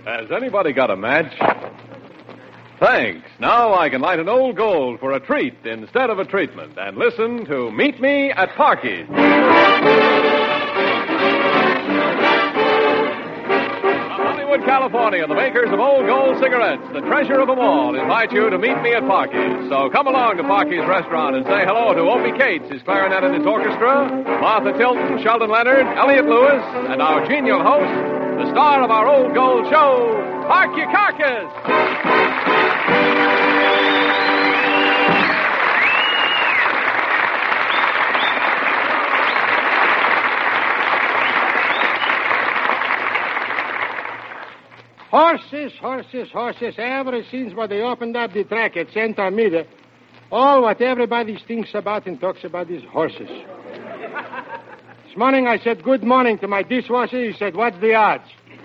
Has anybody got a match? Thanks. Now I can light an old gold for a treat instead of a treatment and listen to Meet Me at Parky's. Hollywood, California, the makers of Old Gold cigarettes, the treasure of them all, invite you to meet me at Parky's. So come along to Parky's restaurant and say hello to Opie Cates, his clarinet and his orchestra, Martha Tilton, Sheldon Leonard, Elliot Lewis, and our genial host, the star of our Old Gold show, Parky Carcass. Horses. Ever since when they opened up the track at Santa Amida, all what everybody thinks about and talks about is horses. This morning I said good morning to my dishwasher. He said, what's the odds?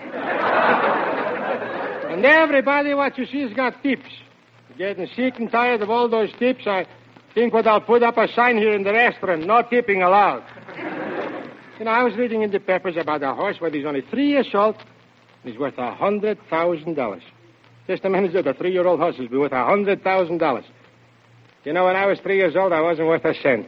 And everybody what you see has got tips. Getting sick and tired of all those tips. I think what I'll put up a sign here in the restaurant, no tipping allowed. You know, I was reading in the papers about a horse where he's only 3 years old. He's worth $100,000. Just a minute ago, the 3-year-old horse will be worth $100,000. You know, when I was 3 years old, I wasn't worth a cent.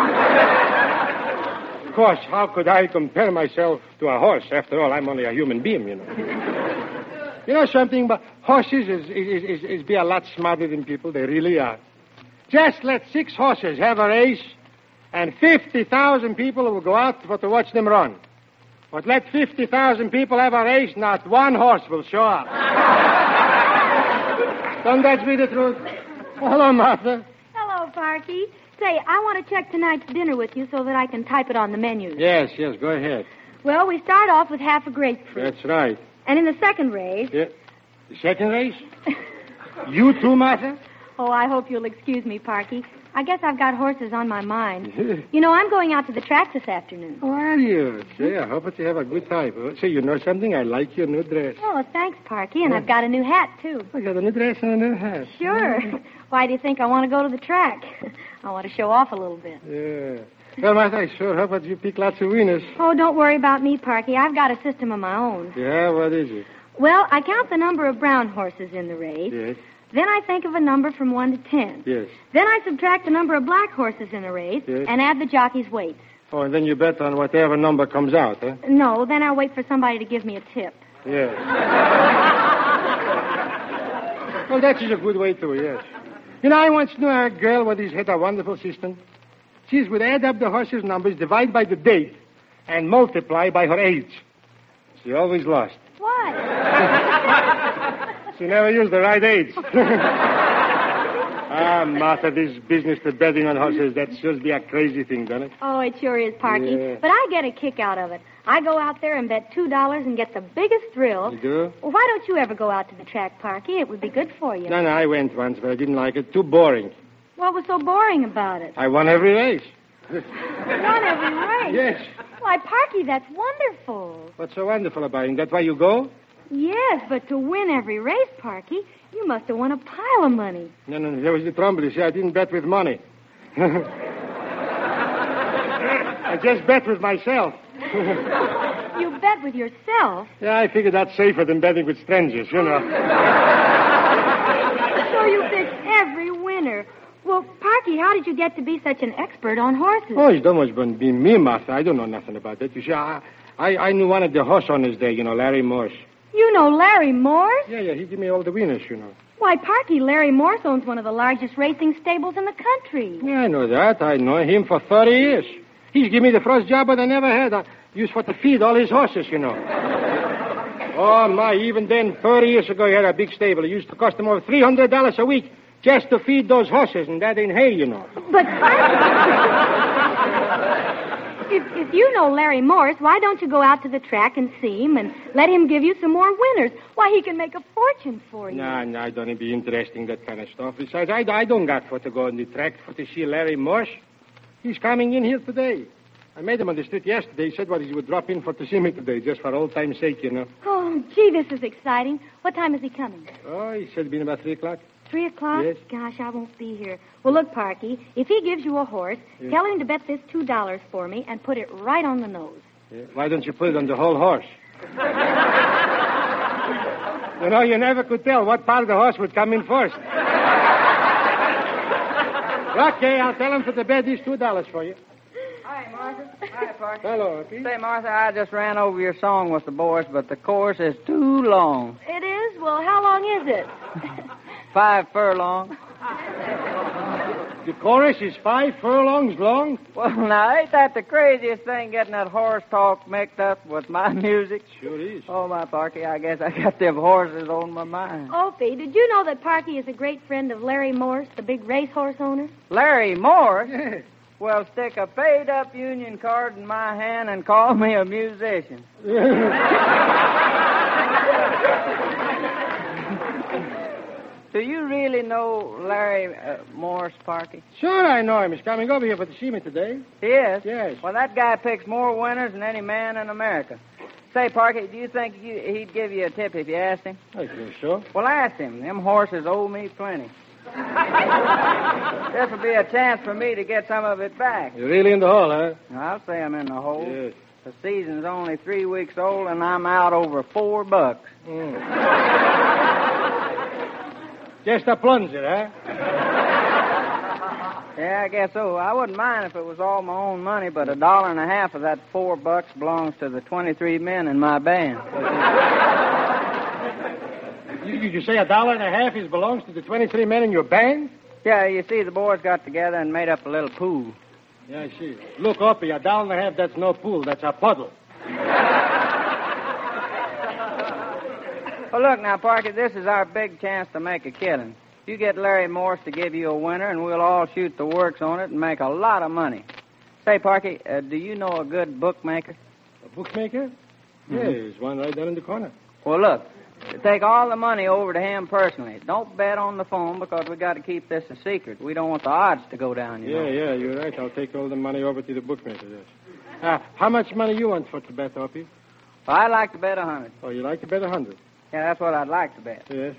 Of course, how could I compare myself to a horse? After all, I'm only a human being, you know. You know something? But horses is be a lot smarter than people. They really are. Just let 6 horses have a race, and 50,000 people will go out to watch them run. But let 50,000 people have a race, not one horse will show up. Don't that be the truth? Hello, Martha. Hello, Parky. Say, I want to check tonight's dinner with you so that I can type it on the menu. Yes, go ahead. Well, we start off with half a grapefruit. That's right. And in the second race... Yeah. The second race? You too, Martha? Oh, I hope you'll excuse me, Parky. I guess I've got horses on my mind. You know, I'm going out to the track this afternoon. Oh, are you? Say, I hope that you have a good time. Say, you know something? I like your new dress. Oh, thanks, Parky. And I've got a new hat, too. I got a new dress and a new hat. Sure. Why do you think I want to go to the track? I want to show off a little bit. Yeah. Well, Martha, I sure hope that you pick lots of winners. Oh, don't worry about me, Parky. I've got a system of my own. Yeah, what is it? Well, I count the number of brown horses in the race. Yes. Then I think of a number from 1 to 10. Yes. Then I subtract the number of black horses in the race and add the jockey's weights. Oh, and then you bet on whatever number comes out, huh? No, then I'll wait for somebody to give me a tip. Yes. Well, that is a good way to, yes. You know, I once knew a girl who had a wonderful system. She would add up the horses' numbers, divide by the date, and multiply by her age. She always lost. Why? She never used the right age. Martha, this business to betting on horses, that should be a crazy thing, doesn't it? Oh, it sure is, Parky. Yeah. But I get a kick out of it. I go out there and bet $2 and get the biggest thrill. You do? Well, why don't you ever go out to the track, Parky? It would be good for you. No, I went once, but I didn't like it. Too boring. What was so boring about it? I won every race. Won every race? Yes. Why, Parky, that's wonderful. What's so wonderful about it? That's why you go? Yes, but to win every race, Parky, you must have won a pile of money. No, that was the trouble. You see, I didn't bet with money. I just bet with myself. You bet with yourself? Yeah, I figured that's safer than betting with strangers, you know. So you picked every winner. Well, Parky, how did you get to be such an expert on horses? Oh, it's not much going to be me, Martha. I don't know nothing about that. You see, I knew one of the horse owners there, you know, Larry Morse. You know Larry Morse? Yeah, he gave me all the winners, you know. Why, Parky, Larry Morse owns one of the largest racing stables in the country. Yeah, I know that. I know him for 30 years. He's given me the first job that I never had. I used for to feed all his horses, you know. Oh, my, even then, 30 years ago, he had a big stable. It used to cost him over $300 a week just to feed those horses, and that ain't hay, you know. But, if you know Larry Morse, why don't you go out to the track and see him and let him give you some more winners? Why, he can make a fortune for you. No, I don't be interested in that kind of stuff. Besides, I don't got for to go on the track for to see Larry Morse. He's coming in here today. I met him on the street yesterday. He said he would drop in for to see me today, just for old time's sake, you know. Oh, gee, this is exciting. What time is he coming? Oh, he said it'd be about 3 o'clock. 3 o'clock? Yes. Gosh, I won't be here. Well, look, Parky, if he gives you a horse, tell him to bet this $2 for me and put it right on the nose. Yeah. Why don't you put it on the whole horse? You know, you never could tell what part of the horse would come in first. Okay, I'll tell him to the bed. These $2 for you. Hi, Martha. Hi, Parker. Hello, Pete. Say, Martha, I just ran over your song with the boys, but the chorus is too long. It is? Well, how long is it? 5 furlongs. The chorus is 5 furlongs long? Well, now, ain't that the craziest thing, getting that horse talk mixed up with my music? Sure is. Oh, my Parky, I guess I got them horses on my mind. Opie, did you know that Parky is a great friend of Larry Morse, the big racehorse owner? Larry Morse? Yes. Well, stick a paid-up union card in my hand and call me a musician. Do you really know Larry Morse, Parky? Sure I know him. He's coming over here to see me today. He is? Yes. Well, that guy picks more winners than any man in America. Say, Parky, do you think he'd give you a tip if you asked him? I think so. Well, ask him. Them horses owe me plenty. This will be a chance for me to get some of it back. You're really in the hole, huh? I'll say I'm in the hole. Yes. The season's only 3 weeks old, and I'm out over $4. Just a plunger, huh? Yeah, I guess so. I wouldn't mind if it was all my own money, but $1.50 of that $4 belongs to the 23 men in my band. You say $1.50 belongs to the 23 men in your band? Yeah, you see, the boys got together and made up a little pool. Yeah, I see. Look, Opie, $1.50, that's no pool, that's a puddle. Well, look now, Parky, this is our big chance to make a killing. You get Larry Morse to give you a winner, and we'll all shoot the works on it and make a lot of money. Say, Parky, do you know a good bookmaker? A bookmaker? Mm-hmm. Yeah, there's one right down in the corner. Well, look, take all the money over to him personally. Don't bet on the phone because we got to keep this a secret. We don't want the odds to go down, you know. Yeah, you're right. I'll take all the money over to the bookmaker, yes. How much money you want for to bet, Opie? Well, I'd like to bet 100. Oh, you like to bet 100? Yeah, that's what I'd like to bet. Yes.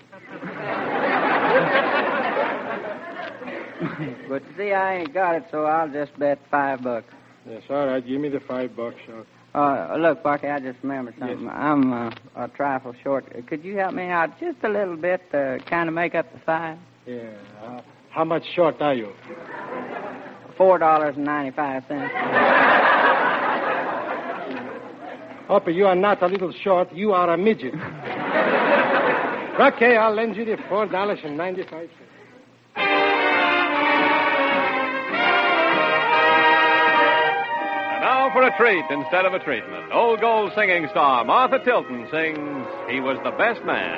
But see, I ain't got it, so I'll just bet $5. Yes, all right. Give me the $5. Look, Parky, I just remembered something. Yes. I'm a trifle short. Could you help me out just a little bit to kind of make up the 5? Yeah. How much short are you? $4.95. Opie, you are not a little short. You are a midget. Okay, I'll lend you the $4.95. And now for a treat instead of a treatment. Old Gold singing star Martha Tilton sings He Was the Best Man.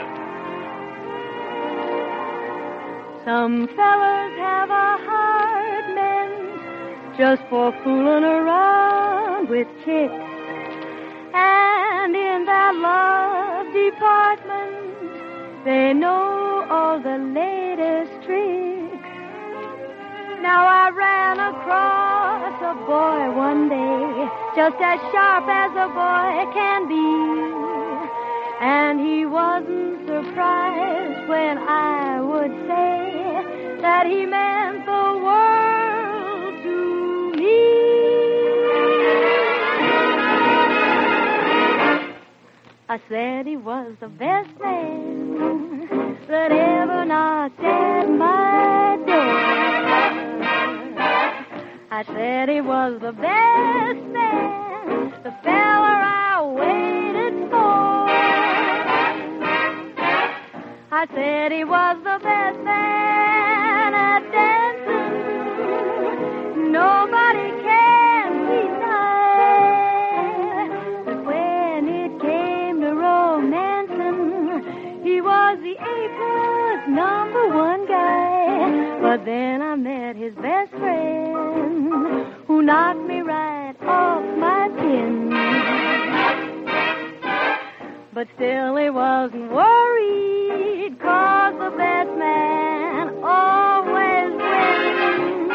Some fellas have a heart meant just for fooling around with chicks. And in that love department, they know all the latest tricks. Now I ran across a boy one day, just as sharp as a boy can be. And he wasn't surprised when I would say that he meant the world to me. I said he was the best man that ever knocked at my door. I said he was the best man, the fella I waited for. I said he was the best man at dancing. Nobody can deny. But when it came to romancing, he was the A-plus #1 guy. But then I met his best friend, who knocked me right off my pin. But still he wasn't worried, 'cause the best man always wins.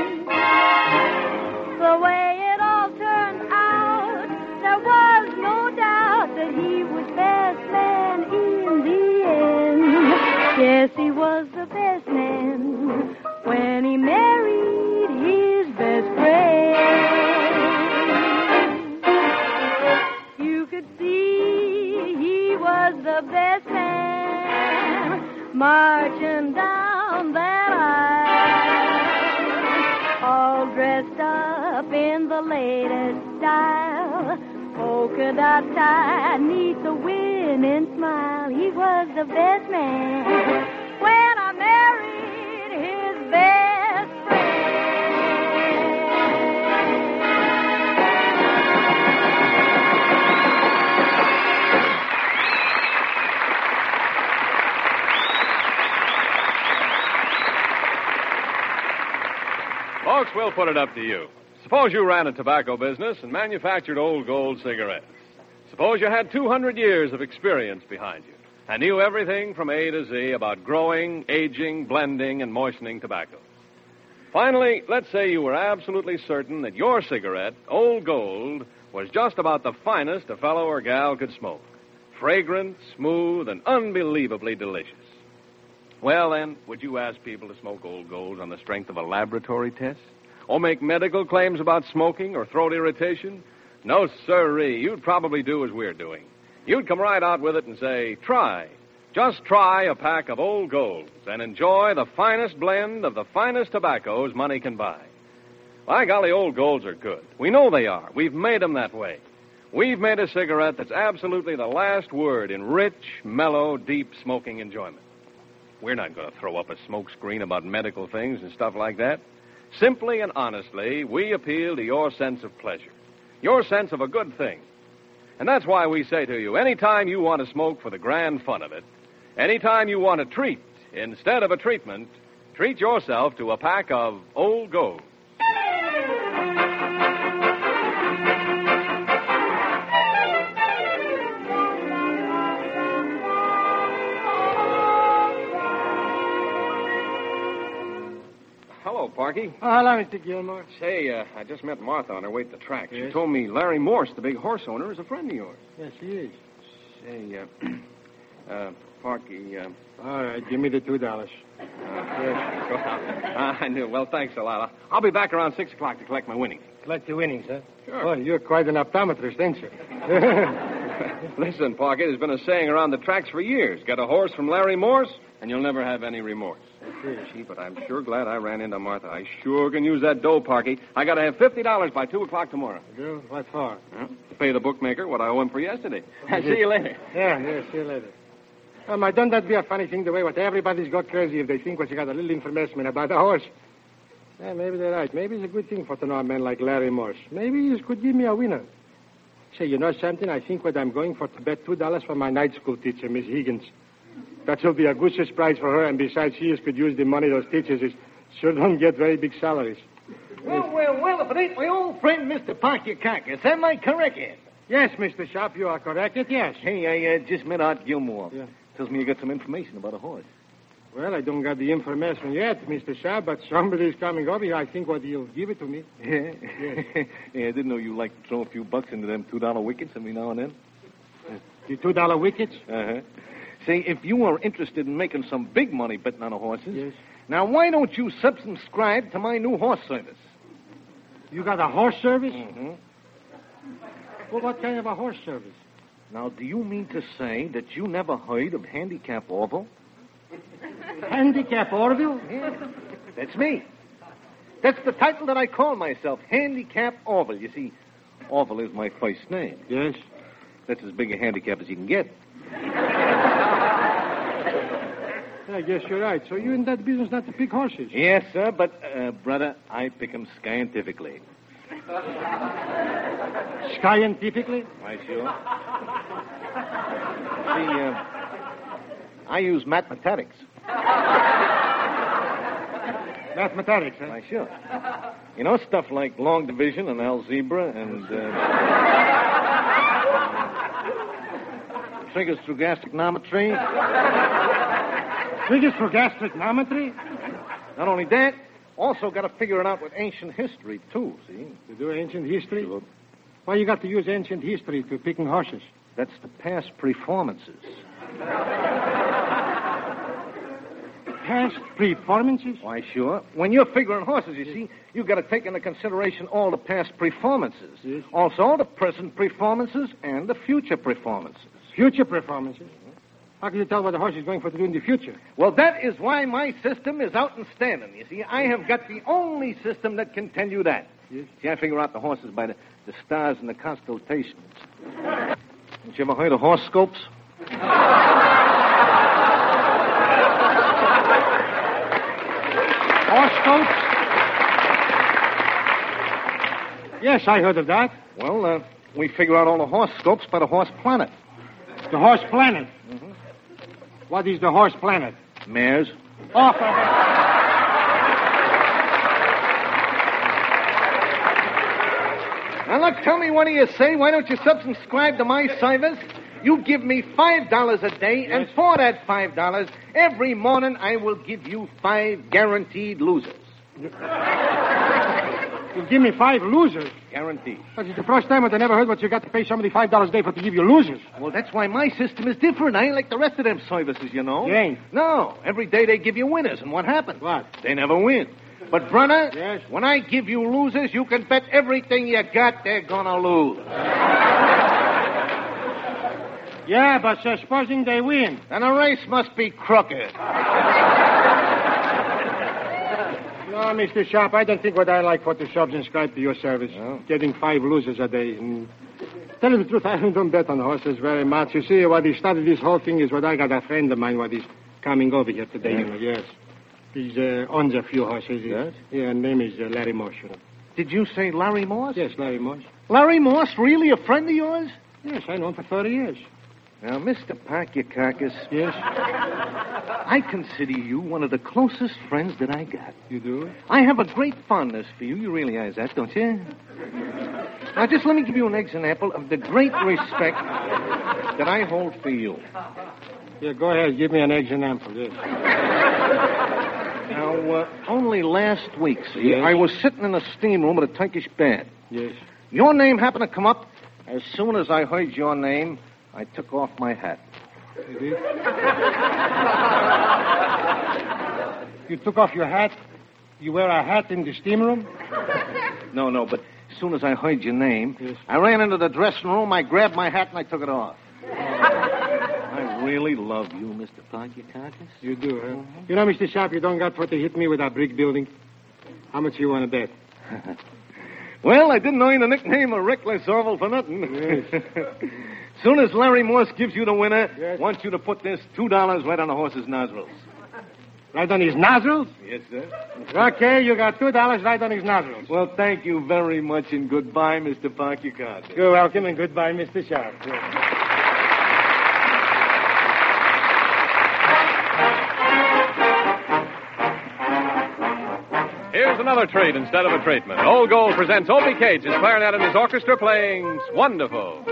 The way it all turned out, there was no doubt that he was best man in the end. Yes, he was the best man when he married his best friend. You could see he was the best man marching down that aisle, all dressed up in the latest style, polka dot tie, neath the winning smile. He was the best man when I married his best Folks, we'll put it up to you. Suppose you ran a tobacco business and manufactured Old Gold cigarettes. Suppose you had 200 years of experience behind you and knew everything from A to Z about growing, aging, blending, and moistening tobaccos. Finally, let's say you were absolutely certain that your cigarette, Old Gold, was just about the finest a fellow or gal could smoke. Fragrant, smooth, and unbelievably delicious. Well, then, would you ask people to smoke Old Gold on the strength of a laboratory test? Or make medical claims about smoking or throat irritation? No, sirree. You'd probably do as we're doing. You'd come right out with it and say, try. Just try a pack of Old Golds and enjoy the finest blend of the finest tobaccos money can buy. By golly, Old Golds are good. We know they are. We've made them that way. We've made a cigarette that's absolutely the last word in rich, mellow, deep smoking enjoyment. We're not going to throw up a smokescreen about medical things and stuff like that. Simply and honestly, we appeal to your sense of pleasure, your sense of a good thing. And that's why we say to you, anytime you want to smoke for the grand fun of it, anytime you want a treat instead of a treatment, treat yourself to a pack of Old Gold. Hello, Parky. Oh, hello, Mr. Gilmore. Say, I just met Martha on her way to the track. Yes? She told me Larry Morse, the big horse owner, is a friend of yours. Yes, he is. Say, Parky, All right, give me the $2. I knew. Well, thanks a lot. I'll be back around 6 o'clock to collect my winnings. Collect your winnings, huh? Sure. Oh, you're quite an optometrist, ain't you? Listen, Parky, there's been a saying around the tracks for years. Get a horse from Larry Morse, and you'll never have any remorse. Gee, but I'm sure glad I ran into Martha. I sure can use that dough, Parky. I got to have $50 by 2 o'clock tomorrow. Girl, what for? To pay the bookmaker what I owe him for yesterday. I'll see you later. Yeah, see you later. Don't that be a funny thing, the way what everybody's got crazy if they think what you got a little information about the horse. Yeah, maybe they're right. Maybe it's a good thing for to know a man like Larry Morse. Maybe he could give me a winner. Say, you know something? I think what I'm going for to bet $2 for my night school teacher, Miss Higgins. That will be a good surprise for her, and besides, she could use the money those teachers sure don't get very big salaries. Well, if it ain't my old friend, Mr. Parky Carcass, am I correct? Yes, Mr. Sharp, you are correct, yes. Hey, I just met Art Gilmore. Yeah. Tells me you got some information about a horse. Well, I don't got the information yet, Mr. Sharp, but somebody's coming over here. I think what he'll give it to me. Yeah? Yes. Yeah, I didn't know you liked to throw a few bucks into them $2 wickets every now and then. The $2 wickets? Uh-huh. Say, if you are interested in making some big money betting on the horses, yes. Now why don't you subscribe to my new horse service? You got a horse service? Mm-hmm. Well, what kind of a horse service? Now, do you mean to say that you never heard of Handicap Orville? Handicap Orville? Yeah. That's me. That's the title that I call myself, Handicap Orville. You see, Orville is my first name. Yes. That's as big a handicap as you can get. I guess you're right. So you're in that business not to pick horses? Yes, sir, but, brother, I pick 'em scientifically. Scientifically? Why, sure. See, I use mathematics. Mathematics, huh? Why, sure. You know, stuff like long division and algebra and, triggers through gastricnometry. Figures for gastricnometry? Not only that, also got to figure it out with ancient history, too, see? To do ancient history? Sure. Why you got to use ancient history to picking horses? That's the past performances. Past performances? Why, sure. When you're figuring horses, you see, you've got to take into consideration all the past performances. Yes. Also, the present performances and the future performances. Future performances? How can you tell what the horse is going for to do in the future? Well, that is why my system is outstanding. You see, I have got the only system that can tell you that. Yes. See, I figure out the horses by the stars and the constellations. Did you ever heard of horoscopes? Horoscopes? Yes, I heard of that. Well, we figure out all the horoscopes by the horse planet. The horse planet. Mm-hmm. What is the horse planet? Mares. Oh, for heaven. Now, look, tell me, what do you say? Why don't you subscribe to my service? You give me $5 a day, and for that $5, every morning I will give you 5 guaranteed losers. You give me 5 losers? Guaranteed. That's the first time I never heard what you got to pay somebody $5 a day for to give you losers. Well, that's why my system is different. I ain't like the rest of them services, you know. You ain't? No. Every day they give you winners, and what happens? What? They never win. But, brother, yes, when I give you losers, you can bet everything you got they're gonna lose. Yeah, but supposing they win. Then a race must be crooked. No, Mr. Sharp, I don't think what I like for to subscribe to your service. Oh. Getting 5 losers a day. And tell you the truth, I don't bet on horses very much. You see, what he started this whole thing is what I got a friend of mine what is coming over here today. Yeah. You know, yes. He's owns a few horses. Yes? Yeah, name is Larry Morse. You know. Did you say Larry Morse? Yes, Larry Morse. Larry Morse, really a friend of yours? Yes, I know him for 30 years. Now, Mr. Parkyakakis, Yes? I consider you one of the closest friends that I got. You do? I have a great fondness for you. You realize that, don't you? Now, just let me give you an example of the great respect that I hold for you. Yeah, go ahead. Give me an example. Yes. Now, only last week, see, Yes? I was sitting in a steam room at a Turkish bath. Yes. Your name happened to come up. As soon as I heard your name, I took off my hat. You did? You took off your hat? You wear a hat in the steam room? No, but as soon as I heard your name, Yes. I ran into the dressing room, I grabbed my hat, and I took it off. I really love you, Mr. Parkyakakis. You do, huh? You know, Mr. Sharp, you don't got what to hit me with that brick building. How much you want to bet? Well, I didn't earn the nickname of Reckless Orville for nothing. Yes. Soon as Larry Morse gives you the winner, Yes. wants you to put this $2 right on the horse's nostrils. Right on his nostrils? Yes, sir. Okay, you got $2 right on his nostrils. Well, thank you very much, and goodbye, Mr. Parkyakakis. You're welcome, and goodbye, Mr. Sharp. Here's another treat instead of a treatment. Old Gold presents Opie Cates, his clarinet and his orchestra playing Wonderful.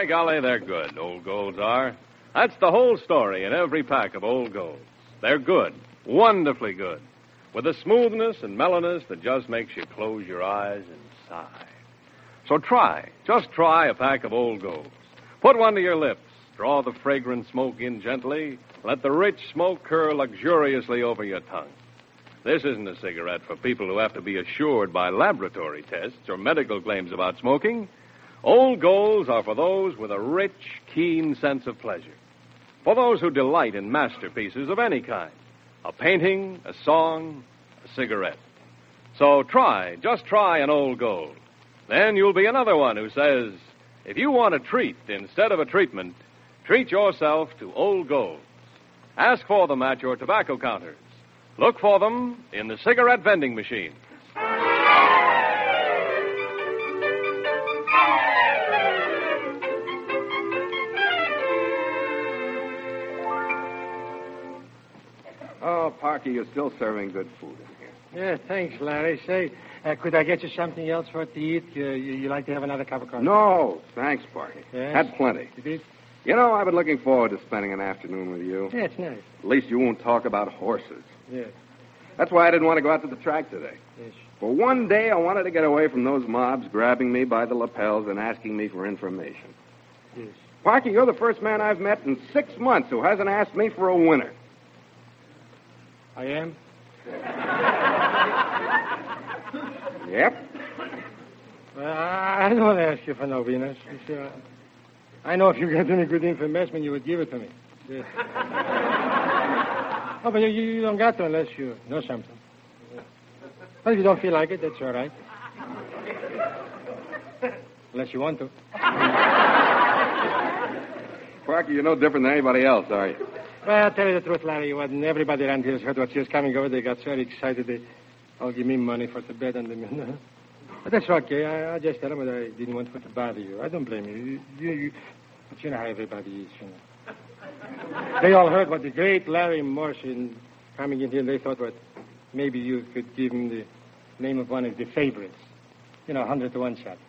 golly, they're good, Old Golds are. That's the whole story in every pack of Old Golds. They're good, wonderfully good, with a smoothness and mellowness that just makes you close your eyes and sigh. So just try a pack of Old Golds. Put one to your lips, draw the fragrant smoke in gently, let the rich smoke curl luxuriously over your tongue. This isn't a cigarette for people who have to be assured by laboratory tests or medical claims about smoking. Old Golds are for those with a rich, keen sense of pleasure. For those who delight in masterpieces of any kind. A painting, a song, a cigarette. So just try an Old Gold. Then you'll be another one who says, if you want a treat instead of a treatment, treat yourself to Old Golds. Ask for them at your tobacco counters. Look for them in the cigarette vending machines. Oh, Parker, you're still serving good food in here. Yeah, thanks, Larry. Say, could I get you something else for it to eat? You like to have another cup of coffee? No, thanks, Parker. Yes? Had plenty. You did? You know, I've been looking forward to spending an afternoon with you. Yeah, it's nice. At least you won't talk about horses. Yeah, That's why I didn't want to go out to the track today. yes. For one day, I wanted to get away from those mobs grabbing me by the lapels and asking me for information. Yes. Parker, you're the first man I've met in 6 months who hasn't asked me for a winner. I am? Yep. I don't ask you for no Venus. You see, I know if you got any good information, you would give it to me. Yes. Oh, but you don't got to unless you know something. Well, if you don't feel like it, that's all right. Unless you want to. Parker, you're no different than anybody else, are you? Well, I'll tell you the truth, Larry. When everybody around here heard what she was coming over, they got so excited they all give me money for the bed on the... But that's okay. I just tell them that I didn't want to bother you. I don't blame you. But you know how everybody is, you know. They all heard what the great Larry Morrison coming in here, and they thought, what, maybe you could give him the name of one of the favorites. You know, 100 to 1 shot.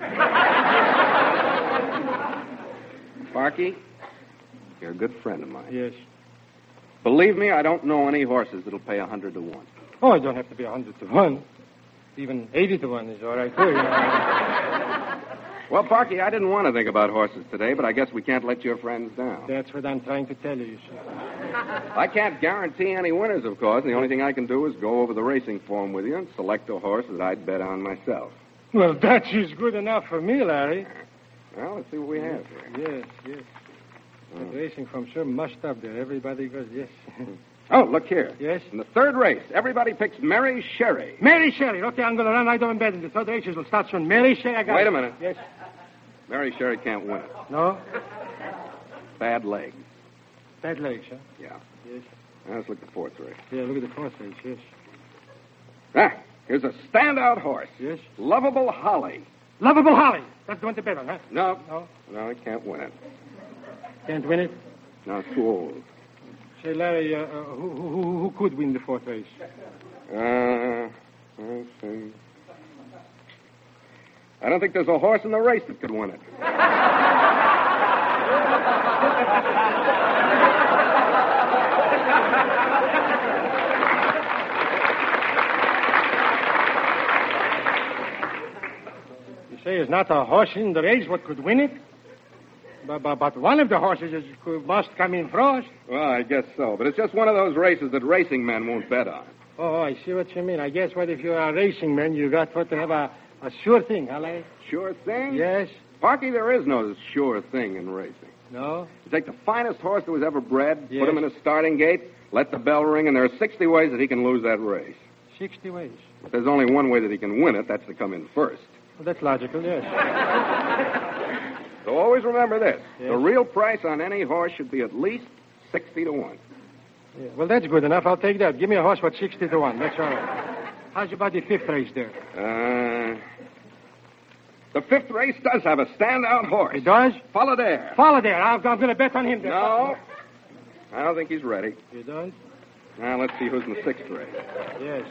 Parky, you're a good friend of mine. Yes. Believe me, I don't know any horses that'll pay 100 to 1. Oh, it don't have to be 100 to 1. Even 80 to 1 is all right, too, you know. Well, Parky, I didn't want to think about horses today, but I guess we can't let your friends down. That's what I'm trying to tell you, sir. I can't guarantee any winners, of course. The only thing I can do is go over the racing form with you and select a horse that I'd bet on myself. Well, that is good enough for me, Larry. Well, let's see what we have here. Yes. The racing form sure mushed up there. Everybody goes, yes. Oh, look here. Yes? In the third race, everybody picks Mary Sherry. Mary Sherry. Okay, I'm going to run right over in bed. In the third races will start soon. Mary Sherry, I got Wait it. a minute. Yes. Mary Sherry can't win it. No? Bad legs. Bad legs, huh? Yeah. Yes. Now, let's look at the fourth race. Yeah, look at the fourth race, yes. Ah, here's a standout horse. Yes? Lovable Holly. Lovable Holly. That's the one to bet on, huh? No. No? No, I can't win it. Can't win it? No, it's too old. Say, Larry, who could win the fourth race? Let's see. I don't think there's a horse in the race that could win it. You say there's not a horse in the race what could win it? But one of the horses must come in first. Well, I guess so. But it's just one of those races that racing men won't bet on. Oh, I see what you mean. I guess what if you're a racing man, you got to have a sure thing, huh, Larry? Sure thing? Yes. Parky, there is no sure thing in racing. No? You take the finest horse that was ever bred, Yes. put him in a starting gate, let the bell ring, and there are 60 ways that he can lose that race. 60 ways. But there's only one way that he can win it. That's to come in first. Well, that's logical, yes. So always remember this. Yes. The real price on any horse should be at least 60 to 1. Yeah, well, that's good enough. I'll take that. Give me a horse worth 60 to 1. That's all right. How's about the fifth race there? The fifth race does have a standout horse. It does? Follow Follow there. I'm going to bet on him. There. No. I don't think he's ready. You don't? Now, let's see who's in the sixth race. Yes.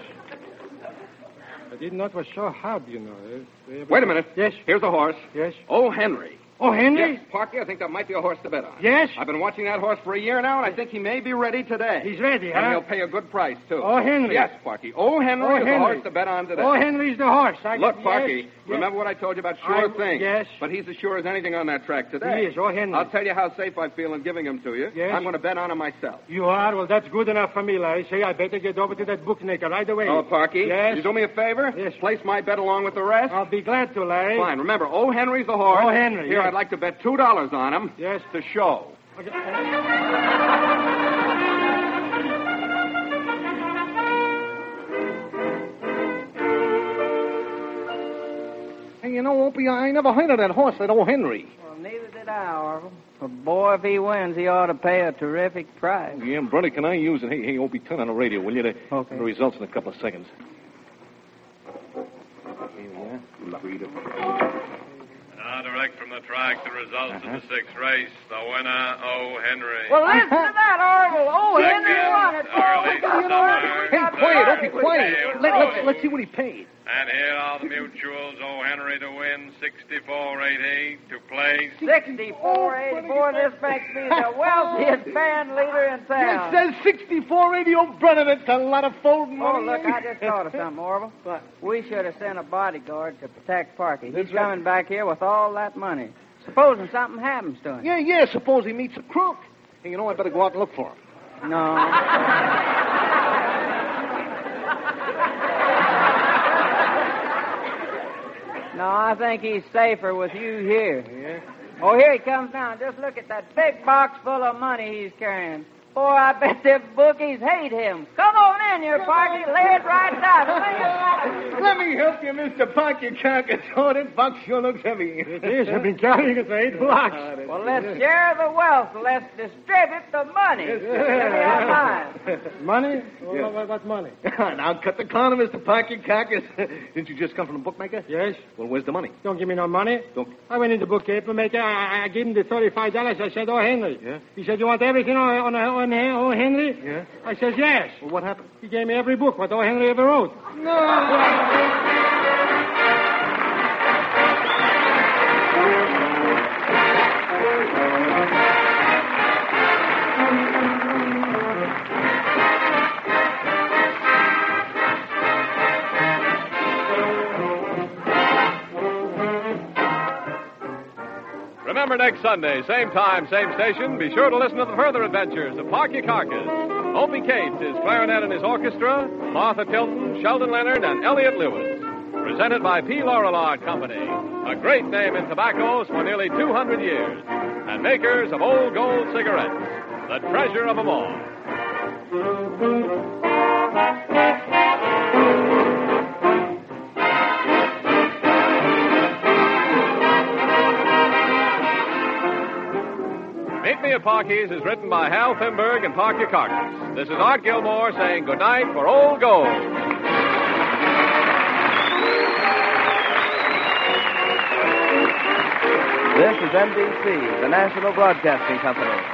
I didn't know it was so hard, you know. Wait a minute. Yes? Here's the horse. Yes? O. Henry. Oh, Henry? Yes, Parky, I think that might be a horse to bet on. Yes? I've been watching that horse for a year now, and I think he may be ready today. He's ready, And huh? he'll pay a good price, too. Oh, Henry. Yes, Parky. Oh, Henry Oh, is the Henry. horse to bet on today. Oh, Henry's the horse. Look, Parky, yes, remember what I told you about sure thing? Yes. But he's as sure as anything on that track today. He is. Oh, Henry. I'll tell you how safe I feel in giving him to you. Yes. I'm going to bet on him myself. You are? Well, that's good enough for me, Larry. Say, I better get over to that bookmaker right away. Oh, Parky? Yes? You do me a favor? Yes. Place my bet along with the rest? I'll be glad to, Larry. Fine. Remember, Oh, Henry's the horse. Oh, Henry, Here, yes. I'd like to bet $2 on him. Yes. To show. Okay. Hey, you know, Opie, I never heard of that horse, that old Henry. Well, neither did I, Orville. But, boy, if he wins, he ought to pay a terrific price. Yeah, brother, can I use it? Hey, Opie, turn on the radio, will you? Okay. The results in a couple of seconds. Now, direct from the track, the results of the sixth race. The winner, O. Henry. Well, listen to that, Orville. Oh, Henry won it. Early summer. Hey, quiet, Opie, quiet. Let's see what he paid. And here are the mutuals. O. Henry to win, 64.80 to place. 64.84. This makes me the wealthiest band leader in It town. says 64.80, oh, brother, that's a lot of folding Oh, money. look, I just thought of something, Orville. We should have sent a bodyguard to protect Parky. He's coming back here with all that money. Supposing something happens to him. Yeah, suppose he meets a crook. Hey, you know, I better go out and look for him. No. No, I think he's safer with you here. Yeah? Oh, here he comes now. Just look at that big box full of money he's carrying. Boy, I bet them bookies hate him. Come on in here, Parky. Lay it right down. Lay it right. Let me help you, Mr. Pocket Carcass. Oh, that box sure looks heavy. It is. I've been carrying it for 8 blocks. Well, let's share the wealth. Let's distribute the money. Let me have mine. Money? Oh, Yeah. what money? Now, cut the corner, Mr. Pocket Carcass. Didn't you just come from the bookmaker? Yes. Well, where's the money? Don't give me no money. Don't. I went in the bookkeeper maker. I gave him the $35. I said, oh, Henry. Yeah? He said, you want everything on oh, Henry? Yeah? I said, yes. Well, what happened? He gave me every book what O. Henry ever wrote. Remember next Sunday, same time, same station, be sure to listen to the further adventures of Parky Carcass. Opie Cates, his clarinet and his orchestra, Martha Tilton, Sheldon Leonard, and Elliot Lewis. Presented by P. Lorillard Company, a great name in tobaccos for nearly 200 years, and makers of Old Gold cigarettes, the treasure of them all. Meet Me at Parky's is written by Hal Thimberg and Parky Carcass. This is Art Gilmore saying goodnight for Old Gold. This is NBC, the National Broadcasting Company.